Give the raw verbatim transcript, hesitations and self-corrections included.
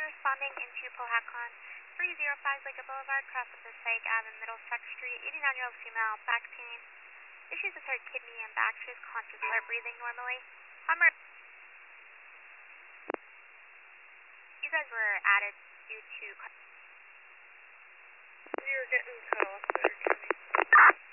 responding into Pohakon, three oh five Laker Boulevard, cross of Passaic Avenue, Middlesex Street, eighty-nine-year-old female, back pain, issues with her kidney and back. She is conscious of her breathing normally. Hummer. You guys were added due to... We were getting cut off there, Kenny.